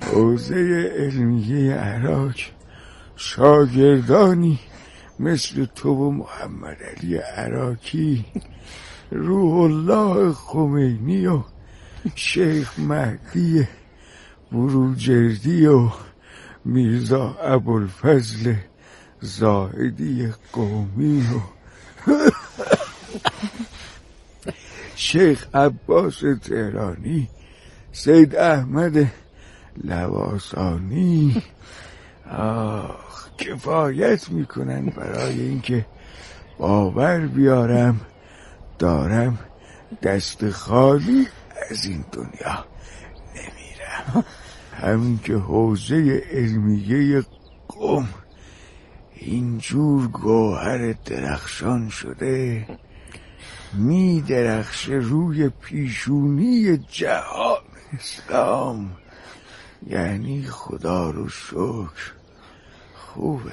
حوزه علمیه عراق شاگردانی مثل تو و محمد علی عراقی، روح الله خمینی و شیخ مهدی بروجردی و میرزا ابوالفضل زاهدی قومی و شیخ عباس تهرانی، سید احمد لواسانی کفایت میکنن برای اینکه باور بیارم دارم دست خالی از این دنیا نمیرم. همین که حوزه علمیه قم اینجور گوهر درخشان شده می درخشه روی پیشونی جهان اسلام، یعنی خدا رو شکر خوبه.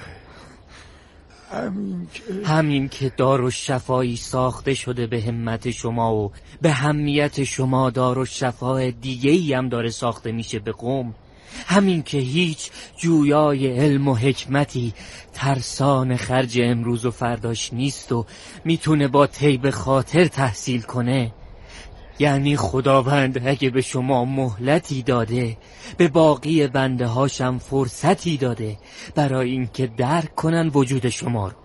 همین که دارالشفایی ساخته شده به همت شما و به همیت شما دارالشفا دیگه‌ای هم داره ساخته میشه به قم. همین که هیچ جویای علم و حکمتی ترسان خرج امروز و فرداش نیست و میتونه با طیب خاطر تحصیل کنه. یعنی خداوند اگه به شما مهلتی داده، به باقی بنده هاشم فرصتی داده برای اینکه درک کنن وجود شما رو.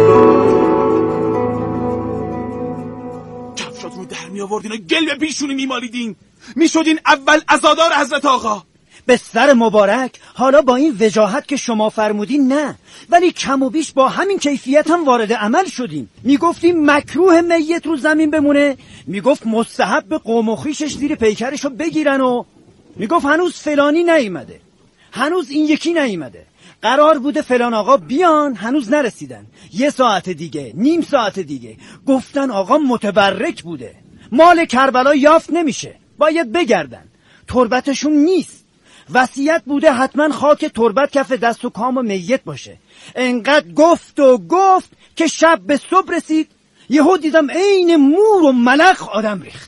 کفشاتون رو در می آوردین و گل به پیشونی می مالیدین، می شدین اول عزادار حضرت آقا. به سر مبارک. حالا با این وجاهت که شما فرمودین نه، ولی کم و بیش با همین کیفیت هم وارد عمل شدیم. میگفتیم مکروه میت رو زمین بمونه، میگفت مستحب به قوم و خویشش زیر پیکرشو بگیرن و میگفت هنوز فلانی نیومده، هنوز این یکی نیومده، قرار بوده فلان آقا بیان هنوز نرسیدن، 1 ساعت دیگه، نیم ساعت دیگه. گفتن آقا متبرک بوده، مال کربلا یافت نمیشه، باید بگردن، تربتشون نیست، وصیت بوده حتما خاک تربت کف دست و کام و میت باشه. انقدر گفت و گفت که شب به صبح رسید، یهو دیدم عین مور و ملخ آدم ریخت.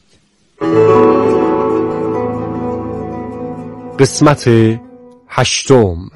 قسمت 8.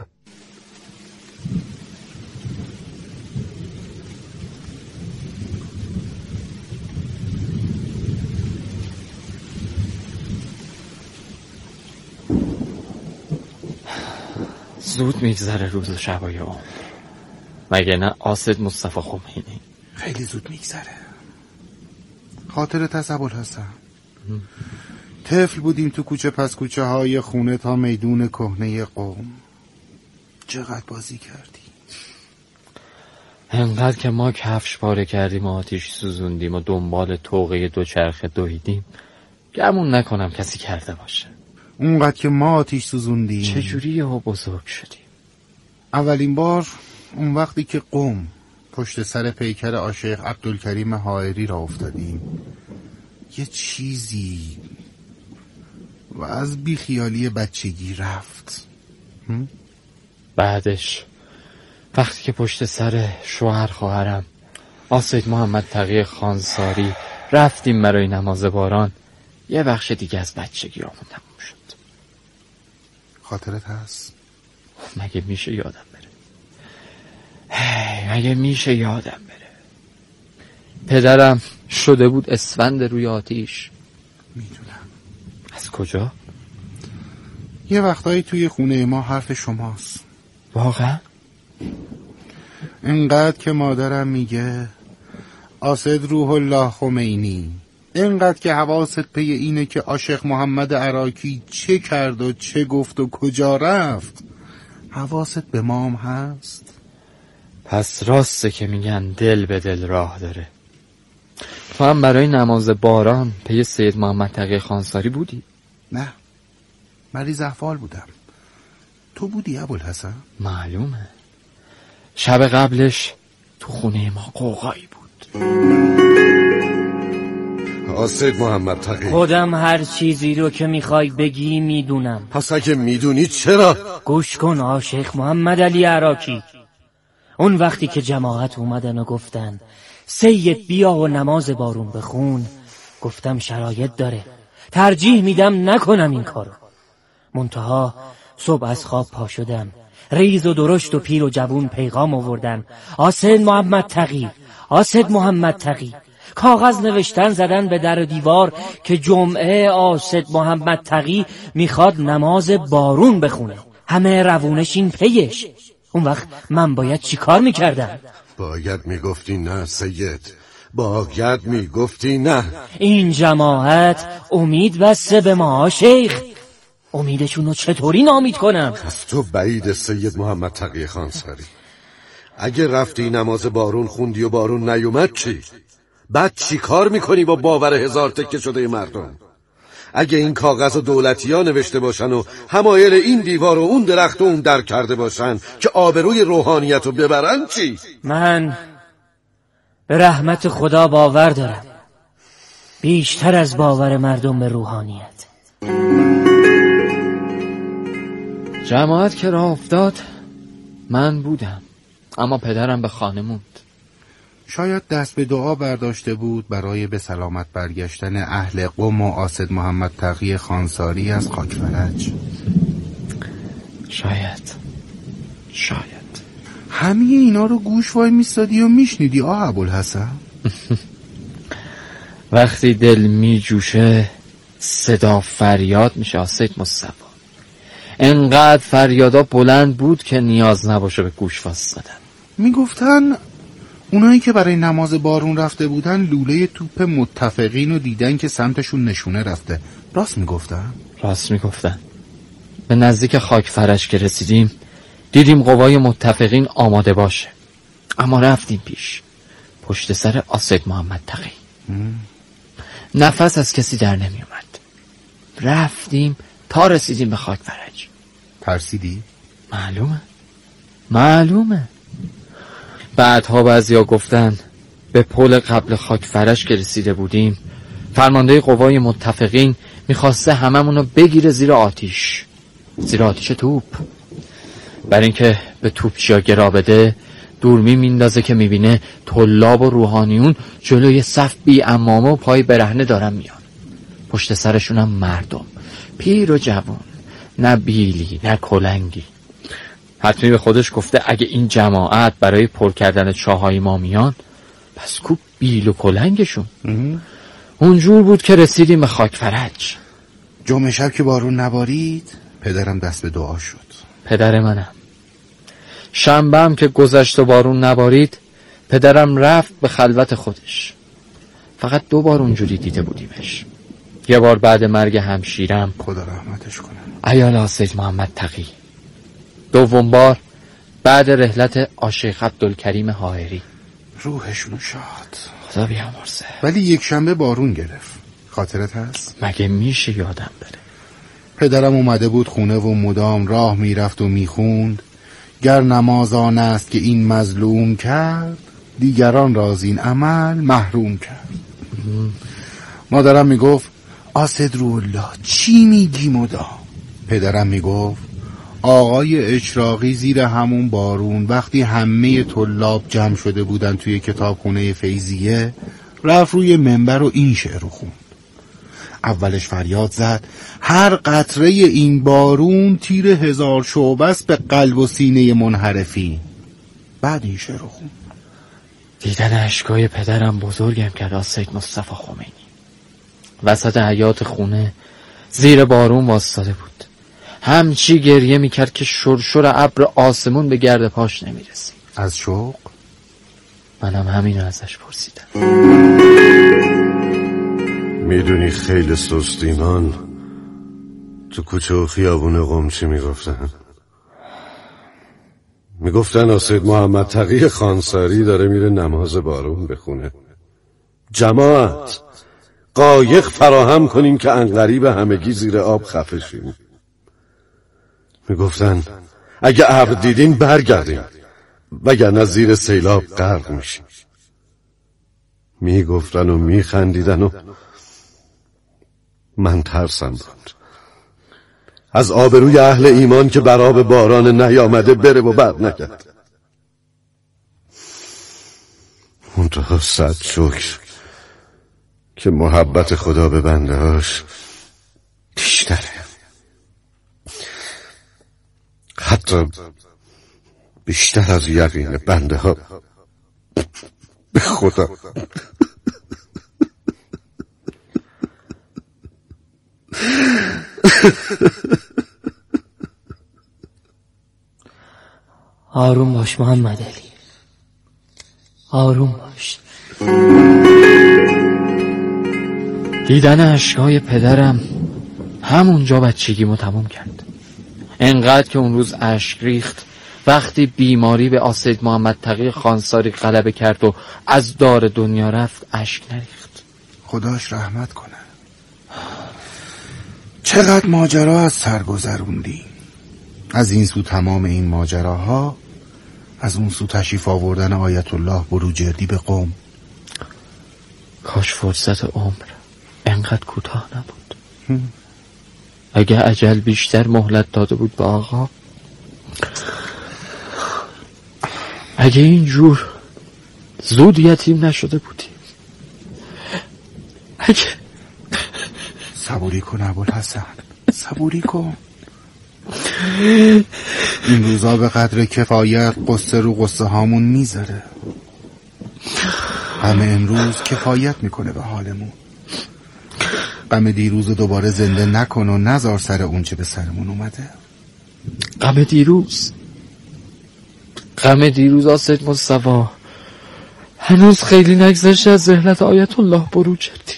زود میگذره روز و شبای عمر، مگه نه آسد مصطفی خمینی؟ خیلی زود میگذره. خاطرت از ابوالحسن؟ طفل بودیم تو کوچه پس کوچه های خونه تا میدون کهنه قم. چقدر بازی کردیم. انقدر که ما کفش پاره کردیم و آتیش سوزوندیم و دنبال طوقه دوچرخه دویدیم، گمون نکنم کسی کرده باشه. اونقدر که ما آتیش سوزوندیم. چجوری یهو بزرگ شدیم؟ اولین بار اون وقتی که قم پشت سر پیکر آشیخ عبدالکریم حائری را افتادیم، یه چیزی و از بیخیالی بچگی رفت. بعدش وقتی که پشت سر شوهر خواهرم آسید محمد تقی خانساری رفتیم برای نماز باران، یه بخش دیگه از بچگی آمون تموم شد. خاطرت هست؟ مگه میشه یادم بره؟ مگه میشه یادم بره؟ پدرم شده بود اسفند روی آتیش. میدونم. از کجا؟ یه وقتایی توی خونه ما حرف شماست. واقعا؟ اینقدر که مادرم میگه آسد روح الله خمینی، اینقدر که حواست پی اینه که آشیخ محمد عراقی چه کرد و چه گفت و کجا رفت، حواست به ما هم هست؟ پس راسته که میگن دل به دل راه داره. تو هم برای نماز باران پی سید محمد تقی خانساری بودی؟ نه، مریض احوال بودم. تو بودی ابوالحسن؟ معلومه. شب قبلش تو خونه ما قوقایی بود. سید محمد تقی، خودم هر چیزی رو که میخوای بگی میدونم. پس اگه میدونی چرا؟ گوش کن آشیخ محمد علی عراقی. اون وقتی که جماعت اومدن و گفتن سید بیا و نماز بارون بخون، گفتم شرایط داره، ترجیح میدم نکنم این کارو. منتها صبح از خواب پا شدم، ریز و درشت و پیر و جوون پیغام آوردن. آسد محمد تقی، آسد محمد تقی. کاغذ نوشتن زدن به در و دیوار که جمعه آسد محمد تقی میخواد نماز بارون بخونه. همه روونش این پیش. اون وقت من باید چی کار میکردم؟ باید میگفتی نه سید، باید میگفتی نه. این جماعت امید بسته به ما شیخ. امیدشون رو چطوری نامید کنم؟ از تو بعید سید محمد تقی خانساری. اگه رفتی نماز بارون خوندی و بارون نیومد چی؟ بعد چی کار میکنی با باور 1000 تکه شده مردم؟ اگه این کاغذ و دولتی ها نوشته باشن و حمایل این دیوار و اون درخت و اون در کرده باشن که آبروی روحانیت رو ببرن چی؟ من به رحمت خدا باور دارم، بیشتر از باور مردم به روحانیت. جماعت که راه افتاد من بودم، اما پدرم به خانه موند. شاید دست به دعا برداشته بود برای به سلامت برگشتن اهل قم و آسد محمد تقی خانساری از خاک فرج. شاید همه اینا رو گوش وای میستادی و میشنیدی ابوالحسن؟ وقتی دل میجوشه صدا فریاد میشه آسد مصطفی. انقدر فریادا بلند بود که نیاز نباشه به گوش واسطادن. میگفتن اونایی که برای نماز بارون رفته بودن لوله توپ متفقین رو دیدن که سمتشون نشونه رفته. راست میگفتن؟ راست میگفتن. به نزدیک خاک فرج که رسیدیم دیدیم قوای متفقین آماده باشه، اما رفتیم پیش پشت سر آسد محمد تقی. نفس از کسی در نمی اومد. رفتیم تا رسیدیم به خاک فرج. ترسیدی؟ معلومه. بعدها بعضیا گفتن به پل قبل خاک فرج که رسیده بودیم فرمانده قوای متفقین میخواسته هممونو بگیره زیر آتیش توپ. برای اینکه به توپچیا گرا بده دورمی میندازه که میبینه طلاب و روحانیون جلوی صف بی عمامه و پای برهنه دارن میان. پشت سرشونم مردم، پیر و جوان، نه بیلی نه کلنگی. حتمی به خودش گفته اگه این جماعت برای پر کردن چاهای ما میان پس کو بیل و کلنگشون. اونجور بود که رسیدیم به خاک فرج. جمعه شب که بارون نبارید پدرم دست به دعا شد. پدر منم. شنبه هم که گذشت و بارون نبارید پدرم رفت به خلوت خودش. فقط 2 بار اونجوری دیده بودیمش. یه بار بعد مرگ همشیرم، خدا رحمتش کنه، عیال آسد محمد تقی. 2 بار بعد رحلت آشیخ عبدالکریم حائری. روحشون شاد، خدا بیامرزه. ولی یک شنبه بارون گرفت، خاطرت هست؟ مگه میشه یادم بره؟ پدرم اومده بود خونه و مدام راه میرفت و میخوند گر نماز آن است که این مظلوم کرد دیگران را از این عمل محروم کرد. مادرم میگفت آسد روح الله چی میگی مدام؟ پدرم میگفت آقای اشراقی زیر همون بارون وقتی همه طلاب جمع شده بودن توی کتابخونه فیضیه رفت روی منبر و این شعر رو خوند. اولش فریاد زد هر قطره این بارون تیر 1000 شعبه است به قلب و سینه منحرفین. بعد این شعر رو خوند. دیدن اشکای پدرم بزرگم کرد آسد مصطفی خمینی. وسط حیاط خونه زیر بارون واسطاده بود. همچی گریه میکرد که شرشر ابر آسمون به گرد پاش نمیرسید. از شوق؟ منم همینو ازش پرسیدم. میدونی خیلی سست ایمان تو کوچه و خیابون قم چی میگفتن؟ میگفتن آسد محمد تقی خانساری داره میره نماز بارون بخونه. جماعت قایق فراهم کنیم که عنقریب همگی زیر آب خفه شیم. میگفتن اگه ابر دیدین برگردیم وگرنه زیر سیلاب غرق میشیم. میگفتن و میخندیدن و من ترسم بود از آبروی اهل ایمان که بر آب باران نیامده بره و بر نگرد. منتها صد شکر که محبت خدا به بنده هاش بیشتره. حتی بیشتر از یقین بنده ها. به خدا آروم باش محمد علی، آروم باش. دیدن اشکای پدرم همونجا بچگیمو تموم کرد. انقدر که اون روز اشک ریخت وقتی بیماری به آسید محمد تقی خانساری غلبه کرد و از دار دنیا رفت. اشک نریخت. خداش رحمت کنه. چقدر ماجرا از سر گذروندی. از این سو تمام این ماجراها، از اون سو تشریف آوردن آیت الله بروجردی به قم. کاش فرصت عمر انقدر کوتاه نبود. اگه اجل بیشتر مهلت داده بود به آقا، اگه اینجور زود یتیم نشده بودیم، اگه... صبوری کن ابوالحسن، صبوری کن. این روزا به قدر کفایت قصه رو قصه هامون میذاره. غم امروز کفایت میکنه به حالمون. غم دیروز دوباره زنده نکن و نذار سر اون چه به سرمون اومده. غم دیروز آسید مصطفی هنوز خیلی نگذشته از ذهنت آیت الله بروجردی.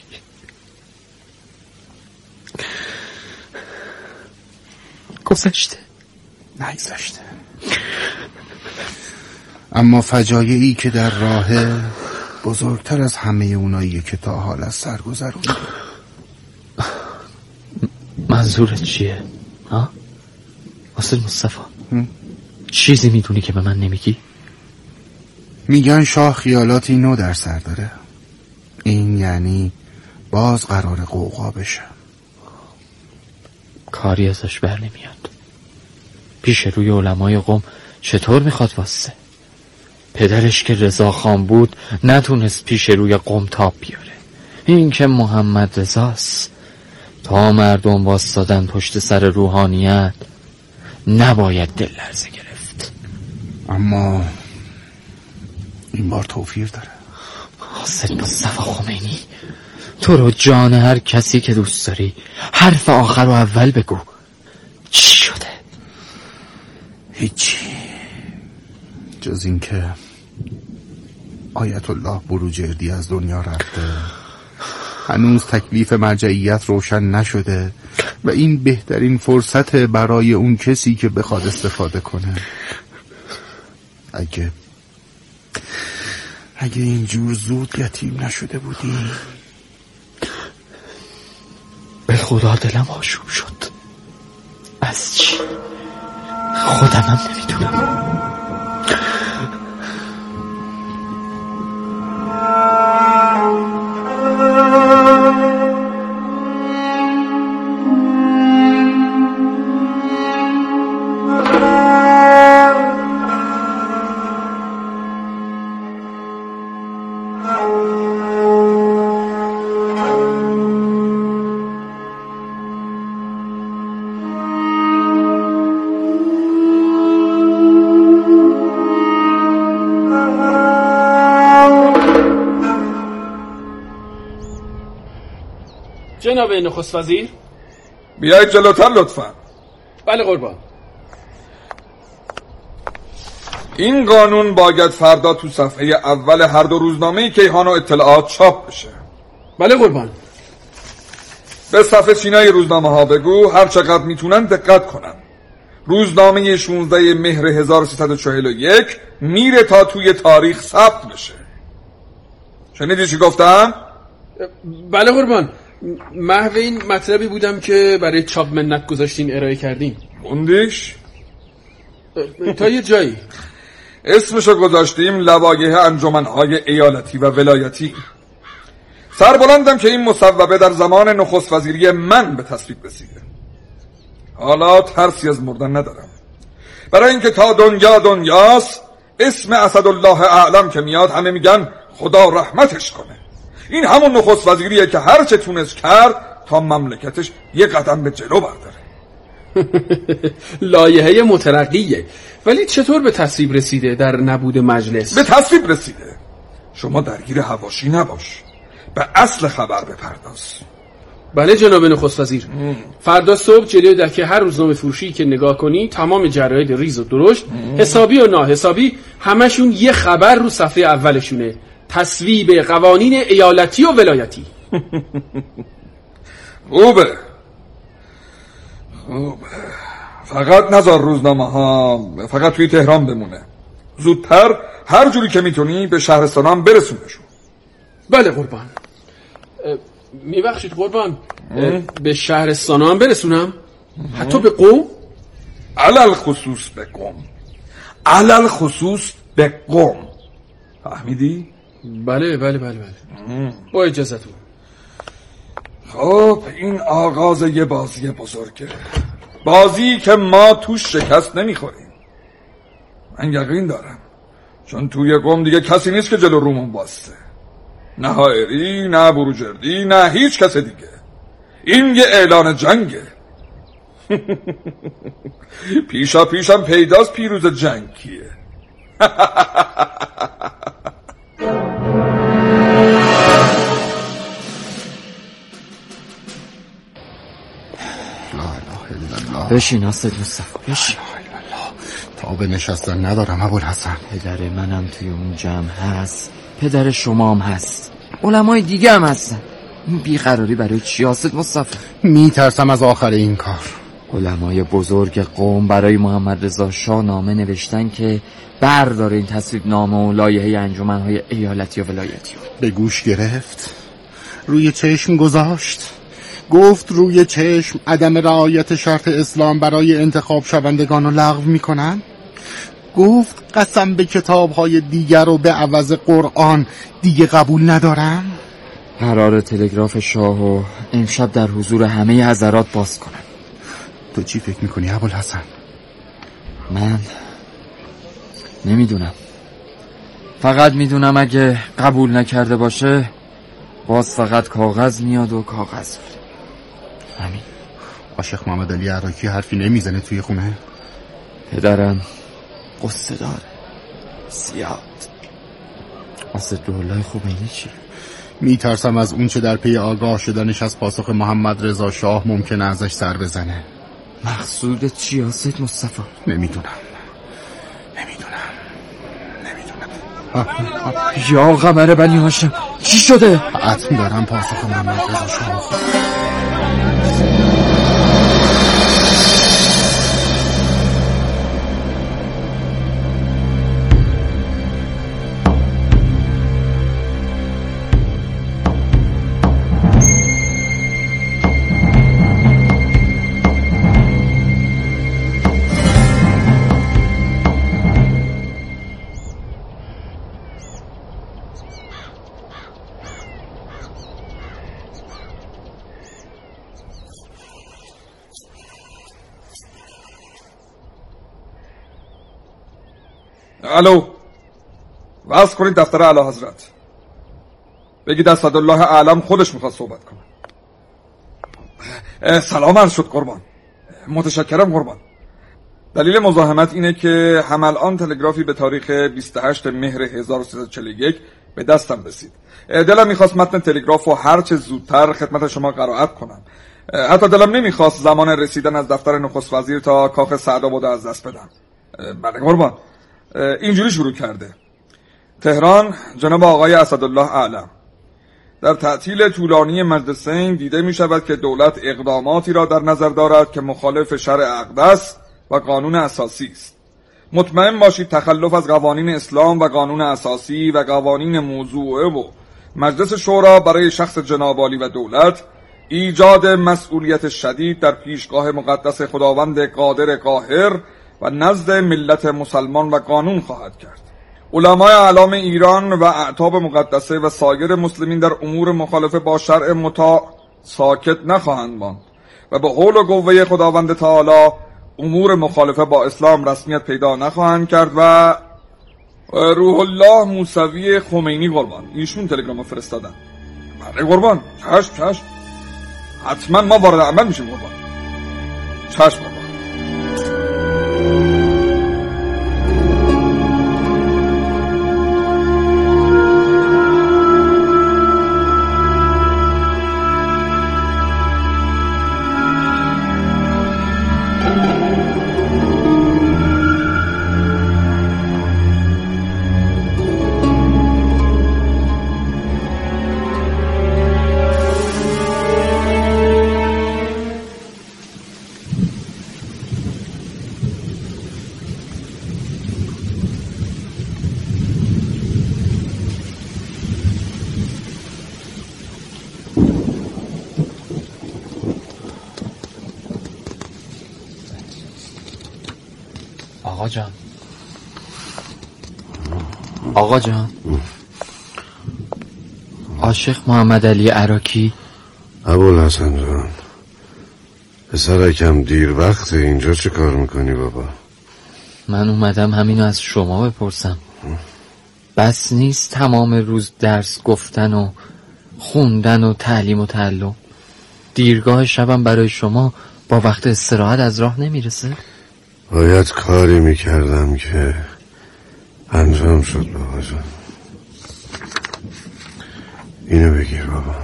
گذشته نگذشته، اما فجایعی که در راهه بزرگتر از همه اونایی که تا حال از سر گذروندی. منظورت چیه؟ ها؟ آسید مصطفی چیزی میدونی که به من نمیگی؟ میگن شاه خیالاتی نو در سر داره. این یعنی باز قرار قوقا بشه. کاری ازش بر نمیاد. پیش روی علمای قم چطور میخواد واسه؟ پدرش که رضا خان بود نتونست پیش روی قم تاب بیاره. این که محمد رضاست. تا مردم واسادن پشت سر روحانیت نباید دل لرزه گرفت. اما این بار توفیر داره. حسین مصطفی خمینی، تو رو جان هر کسی که دوست داری حرف آخر و اول بگو. چی شده؟ هیچی، جز این که آیت الله بروجردی از دنیا رفته. هنوز تکلیف مرجعیت روشن نشده و این بهترین فرصت برای اون کسی که بخواد استفاده کنه. اگه اینجور زود یتیم نشده بودی. به خدا دلم آشوب شد. از چی؟ خودمم نمیدونم. جناب نخست وزیر، بیایید جلوتر لطفا. بله قربان. این قانون باید فردا تو صفحه اول هر دو روزنامه کیهان و اطلاعات چاپ بشه. بله قربان. به صفحه چینای روزنامه ها بگو هر چقدر میتونن دقت کنن. روزنامه 16 مهر 1341 میره تا توی تاریخ ثبت بشه. شنیدی چی گفتم؟ بله قربان. محو این مطلبی بودم که برای چاپ منت گذاشتین ارائه کردین. خوندیش؟ تا یه جایی اسمشو گذاشتیم لوایح انجمنهای ایالتی و ولایتی. سربلندم که این مصوبه در زمان نخست وزیری من به تصویب رسیده. حالا ترسی از مردن ندارم، برای اینکه تا دنیاست اسم اسدالله اعلم که میاد همه میگن خدا رحمتش کنه. این همون نخست وزیریه که هر چه تونست کرد تا مملکتش یه قدم به جلو برداره. لایحه مترقیه، ولی چطور به تصویب رسیده در نبود مجلس؟ به تصویب رسیده. شما درگیر حواشی نباش، به اصل خبر بپرداز. بله جناب نخست وزیر. فردا صبح جلوی دکه هر روزنامه فروشی که نگاه کنی تمام جراید ریز و درشت، حسابی و ناحسابی، همشون یه خبر رو صفحه اولشونه: تصویب قوانین ایالتی و ولایتی. خوبه. فقط نذار روزنامه ها فقط توی تهران بمونه. زودتر هر جوری که میتونی به شهرستان هم برسونشون. بله قربان. میبخشید قربان، به شهرستان هم برسونم؟ حتی به قم؟ علل خصوص به قم. علل خصوص به قم. فهمیدی؟ بله. با اجازتون. خب این آغاز یه بازی بزرگه، بازی که ما توش شکست نمیخوریم. من یقین دارم، چون توی قم دیگه کسی نیست که جلو رومون باسته. نه حائری، نه بروجردی، نه هیچ کس دیگه. این یه اعلان جنگه. پیشم پیداست پیروز جنگ کیه. بشین اسد مصطفی، بشین. تا به نشستن ندارم ابوالحسن. پدر منم توی اون جمع هست، پدر شما هم هست، علمای دیگه هم هستن. این بیقراری برای چی اسد مصطفی؟ میترسم از آخر این کار. علمای بزرگ قوم برای محمد رضا شاه نامه نوشتن که برداره این تصویب نامه و لایحه انجمنهای ایالتی و ولایتی. به گوش گرفت، روی چشم گذاشت، گفت روی چشم عدم رعایت شرط اسلام برای انتخاب شوندگان رو لغو میکنن. گفت قسم به کتابهای دیگر رو به عوض قرآن دیگه قبول ندارم. قرار تلگراف شاهو امشب در حضور همه حضرات باز کنم. تو چی فکر میکنی ابوالحسن؟ من نمیدونم، فقط میدونم اگه قبول نکرده باشه باز فقط کاغذ میاد و کاغذ میاد. همین. شیخ محمد علی عراقی حرفی نمیزنه توی خونه؟ پدرم قصه داره زیاد. اسد روح الله خمینی چی؟ میترسم از اون چه در پی آگاه شدنش از پاسخ محمد رضا شاه ممکنه ازش سر بزنه. مقصودت چی اسد مصطفی؟ نمیدونم. یا قمر بنی هاشم چی شده؟ حتم دارم پاسخ محمد رضا شاه. الو، وصل کنید دفتر اعلی حضرت. بگید اسدالله اعلم خودش میخواد صحبت کنه. سلام عرض شد قربان. متشکرم قربان. دلیل مزاحمت اینه که هم الان تلگرافی به تاریخ 28 مهر 1341 به دستم رسید. دلم میخواست متن تلگراف رو هرچه زودتر خدمت شما قرائت کنم. حتی دلم نمیخواست زمان رسیدن از دفتر نخست وزیر تا کاخ سعدآباد از دست بدم. بله قربان. اینجوری شروع کرده: تهران، جناب آقای اسدالله اعلم. در تعطیل طولانی مجلسین دیده می شود که دولت اقداماتی را در نظر دارد که مخالف شرع اقدس و قانون اساسی است. مطمئن باشید تخلف از قوانین اسلام و قانون اساسی و قوانین موضوعه و مجلس شورا برای شخص جناب عالی و دولت ایجاد مسئولیت شدید در پیشگاه مقدس خداوند قادر قاهر و نزد ملت مسلمان و قانون خواهد کرد. علمای اعلام ایران و اعتاب مقدسه و سایر مسلمین در امور مخالفه با شرع مطاع ساکت نخواهند ماند و به حول و قوه خداوند تعالی امور مخالفه با اسلام رسمیت پیدا نخواهند کرد. و روح الله موسوی خمینی قربان، ایشون تلگرام فرستادن. بله قربان، چشم حتما ما وارد عمل میشیم قربان. چشم قربان. آقا جان عاشق محمد علی عراکی. ابوالحسن جان پسرکم دیر وقت اینجا چه کار میکنی بابا؟ من اومدم همینو از شما بپرسم. بس نیست تمام روز درس گفتن و خوندن و تعلیم و تعلم؟ دیرگاه شبم برای شما با وقت استراحت از راه نمیرسه؟ باید کاری میکردم که انجام شد بابا جان. اینو بگیر بابا.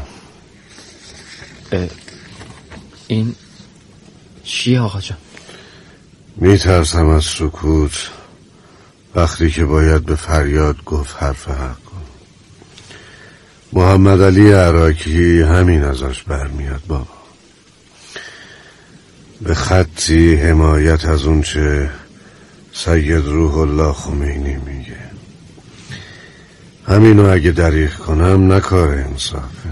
این چیه آقا جان؟ میترسم از سکوت وقتی که باید به فریاد گفت حرف حق. محمد علی عراکی همین ازش برمیاد بابا. به خطی حمایت از اون چه سید روح الله خمینی میگه. همینو اگه دریغ کنم نکار انصافه.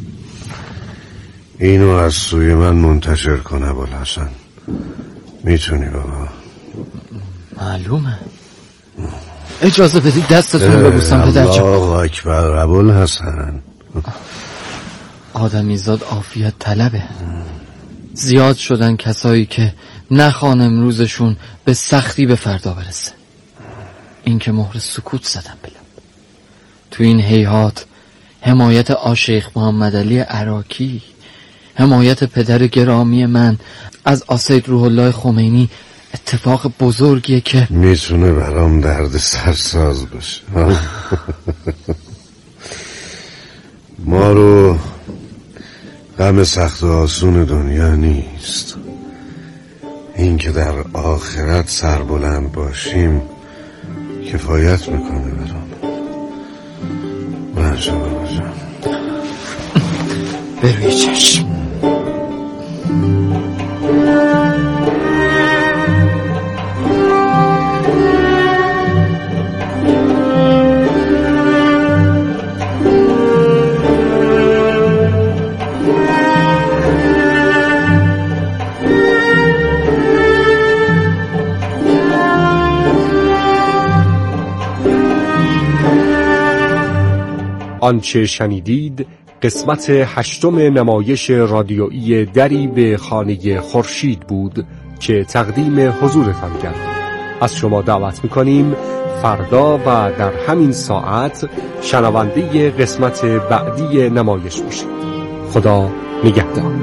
اینو از سوی من منتشر کنه ابوالحسن. میتونی بابا؟ معلومه. اجازه بدید دستتون ببوسم پدرجان. الله اکبر ابوالحسن. آدمیزاد عافیت طلبه. زیاد شدن کسایی که نخوان امروزشون به سختی به فردا برسه. این که مهر سکوت زدن بلم. تو این هیهات حمایت آشیخ محمد علی عراکی، حمایت پدر گرامی من از آسید روح الله خمینی اتفاق بزرگیه که میتونه برام درد سرساز باشه. ما رو غم سخت و آسون دنیا نیست. این که در آخرت سربلند باشیم کفایت میکنه برام. بلند شو بابا جان. بروی چشم. آنچه شنیدید قسمت 8 نمایش رادیویی دری به خانه خورشید بود که تقدیم حضورتان کرد. از شما دعوت می‌کنیم فردا و در همین ساعت شنونده قسمت بعدی نمایش باشید. خدا نگهدار.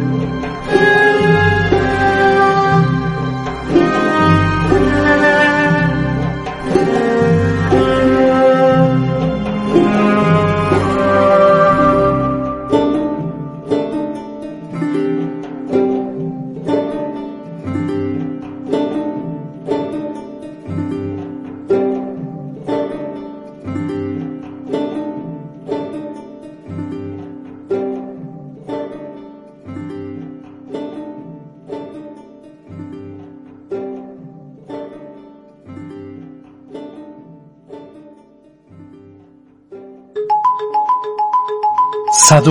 با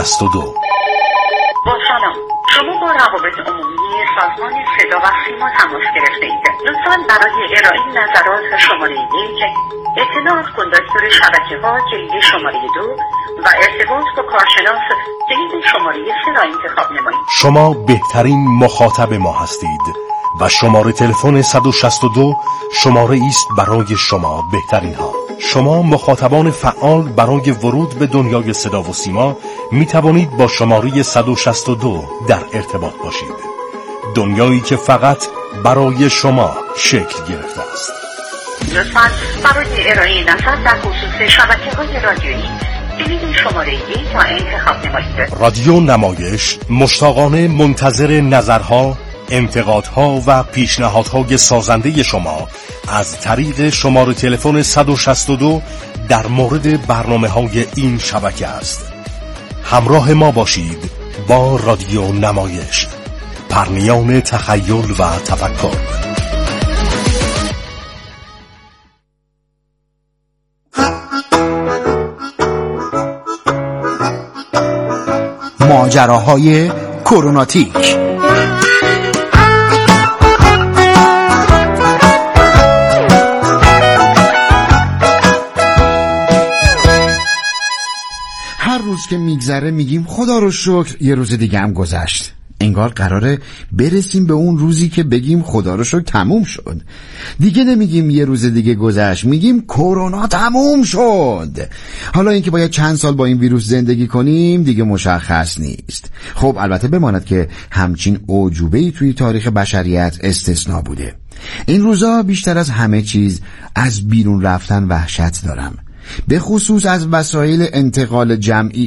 سلام، شما با روابط عمومی سازمان صدا و سیما تماس گرفته اید. لطفاً برای ارائه نظرات شماره 1 اطلاعات کندکتور شبکه‌ها جلد شماره 2 و ارتباط با کارشناس جلد شماره 3 را انتخاب نمایید. شما بهترین مخاطب ما هستید و شماره تلفن 162 شماره است برای شما بهترین ها. شما مخاطبان فعال برای ورود به دنیای صدا و سیما می توانید با شماره 162 در ارتباط باشید. دنیایی که فقط برای شما شکل گرفته است. لطفاً برای ارائه نظر در خصوص شبکه‌های رادیویی کلید شماره 1 را انتخاب نمایید. رادیو نمایش مشتاقانه منتظر نظرها، انتقادها و پیشنهادهای سازنده شما از طریق شماره تلفن 162 در مورد برنامه‌های این شبکه است. همراه ما باشید با رادیو نمایش، پرنیان تخیل و تفکر. ماجراهای کروناتیک. روز که میگذره میگیم خدا رو شکر یه روز دیگه هم گذشت. انگار قراره برسیم به اون روزی که بگیم خدا رو شکر تموم شد. دیگه نمیگیم یه روز دیگه گذشت، میگیم کرونا تموم شد. حالا اینکه باید چند سال با این ویروس زندگی کنیم دیگه مشخص نیست. خب البته بماند که همچین اعجوبه‌ای توی تاریخ بشریت استثنا بوده. این روزا بیشتر از همه چیز از بیرون رفتن وحشت دارم، به خصوص از وسایل انتقال جمعی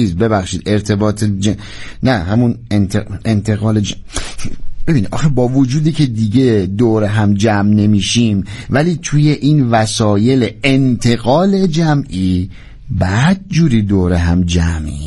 انتقال ببین آخه با وجودی که دیگه دور هم جمع نمیشیم ولی توی این وسایل انتقال جمعی بعد جوری دور هم جمعی.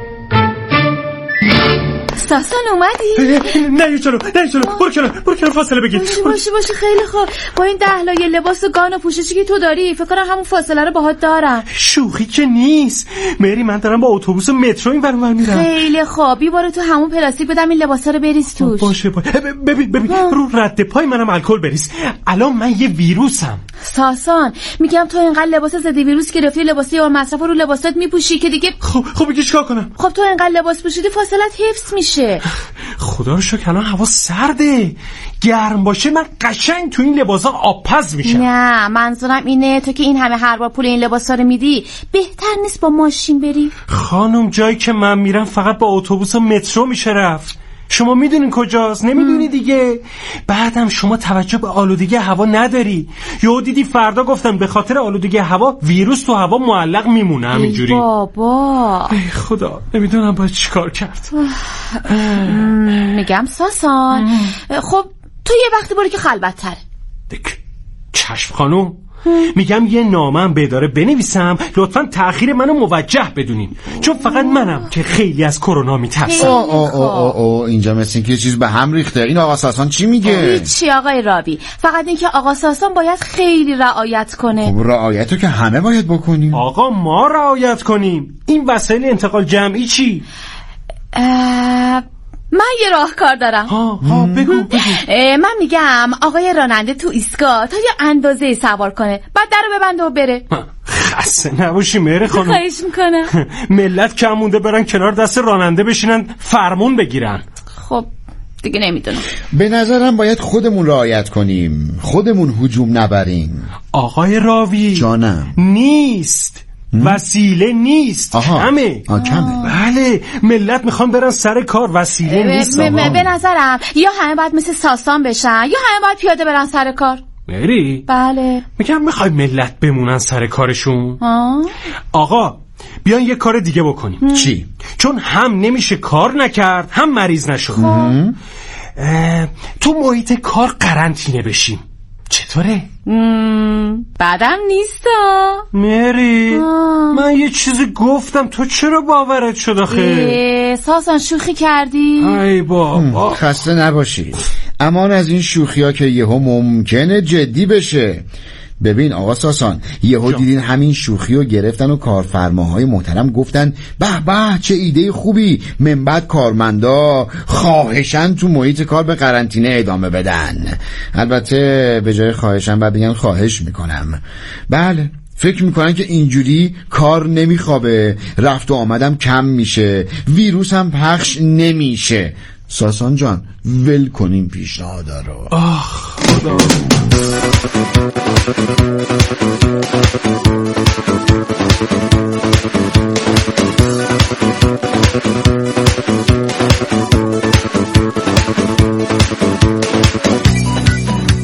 ساسان اومدی؟ نه چلو برو کنار فاصله بگیر. باشه خیلی خوب. با این 10 لایه لباس و گان و پوششی که تو داری فکر کنم همون فاصله رو باهات دارم. شوخی که نیست مری، من دارم با اتوبوس مترو این ور میرم. خیلی خوب، بیا تو همون پلاستیک بدم این لباسا رو بریز توش. باشه ببین رو رد پای منم الکل بریز. الان من یه ویروسم. ساسان میگم تو اینقدر لباس ضد ویروس گرفتی، لباسی یا مصرف رو لباسات میپوشی که دیگه خب دیگه چیکار کنم؟ خب تو اینقدر لباس پوشیدی فاصلت حفظ میشه. خدا رو شکر الان هوا سرده، گرم باشه من قشنگ تو این لباسا آبپز میشم. نه منظورم اینه تو که این همه هر بار پول این لباسا رو میدی بهتر نیست با ماشین بری؟ خانم جایی که من میرم فقط با اتوبوس و مترو میشه رفت. شما میدونین کجاست؟ نمیدونی دیگه. بعدم شما توجه به آلودگی هوا نداری. یهو دیدی فردا گفتن به خاطر آلودگی هوا ویروس تو هوا معلق میمونه همینجوری. بابا ای خدا نمیدونم باید چیکار کرد. میگم ساسان خب تو یه وقتی برو که خلوت تره. چشم خانم. میگم یه نامه به اداره بنویسم لطفاً تأخیر منو موجه بدونین، چون فقط منم که خیلی از کرونا میترسم. اینجا مثل اینکه یه چیز به هم ریخته. این آقا ساسان چی میگه؟ هیچی آقای رابی، فقط اینکه آقا ساسان باید خیلی رعایت کنه. خب رعایتو که همه باید بکنیم. آقا ما رعایت کنیم. این وسایل انتقال جمعی چی؟ من یه راهکار دارم. بگو. من میگم آقای راننده تو ایستگاه تا یه اندازه سوار کنه بعد درو ببنده و بره. خسته نباشی مهر خانم. خواهش میکنم. ملت کم مونده برن کنار دست راننده بشینن فرمون بگیرن. خب دیگه نمیدونم. به نظرم باید خودمون رعایت کنیم، خودمون هجوم نبریم. آقای راوی جانم نیست، وسیله نیست. کمه. بله ملت میخوان برن سر کار، وسیله نیست. به نظرم یا همه باید مثل ساسان بشن یا همه باید پیاده برن سر کار. مری؟ بله. میگم میخوای ملت بمونن سر کارشون؟ آقا بیان یه کار دیگه بکنیم. چی؟ چون هم نمیشه کار نکرد هم مریض نشد. تو محیط کار قرنطینه بشیم. چطوره؟ بعدم نیست مری. من یه چیزی گفتم تو چرا باورت شد آخه؟ ساسان شوخی کردی؟ ای بابا خسته نباشید. امان از این شوخی‌ها که یهو ممکنه جدی بشه. ببین آقا ساسان یهو دیدین همین شوخی رو گرفتن و کارفرماهای محترم گفتن به به چه ایده خوبی، من بعد کارمندا خواهشن تو محیط کار به قرنطینه ادامه بدن. البته به جای خواهشن بعد بگن خواهش میکنم. بله فکر میکنن که اینجوری کار نمیخوابه، رفت و آمدم کم میشه، ویروس هم پخش نمیشه. ساسان جان ول کنیم پیشنهادا رو. خدا